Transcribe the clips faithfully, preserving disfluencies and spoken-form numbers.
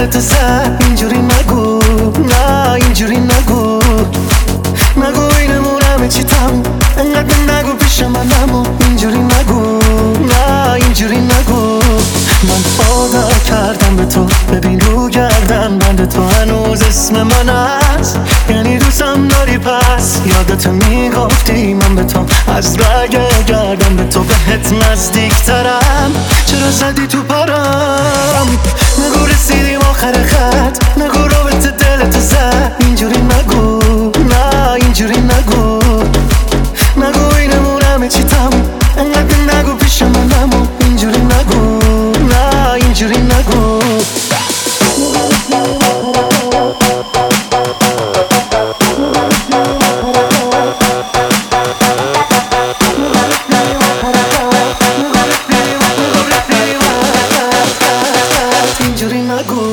دلتو زد. اینجوری نگو، نه اینجوری نگو، نگو اینمون همه چی تموم، انقدر نگو پیش من نمون. اینجوری نگو، نه اینجوری نگو، من عادت کردم به تو، ببین رو گردن بند تو هنوز اسم من هست، یعنی دوستم داری پس. یادت میگفتی من به تو از رگ گردم به تو بهت نزدیکترم، چرا زدی تو پرم؟ نگو رسیدیم آخر خط، نگو رابطه دلتو زد. اینجوری نگو، نه اینجوری نگو، نگو اینمون همه چی تموم، انقدر نگو پیش من نمون. اینجوری نگو، نه اینجوری نگو. اینجوری نگو.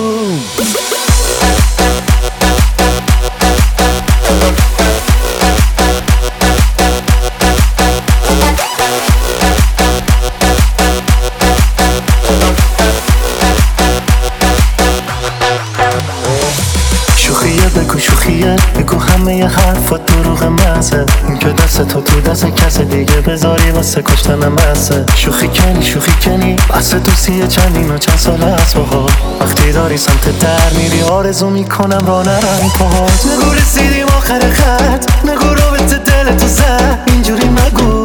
شوخیه بگو، شوخیه بگو، همه ی حرفات دروغ محضه، این که دست تو تو دست کس دیگه بذاری واسه کشتنم بسه. شوخی کنی، شوخی کنی، بس دوستیه چندین و چند ساله از باها، وقتی داری سمت در میری آرزو میکنم را نرم پاهات. نگو رسیدیم آخر خط، نگو رابطه دلتو زد. اینجوری نگو،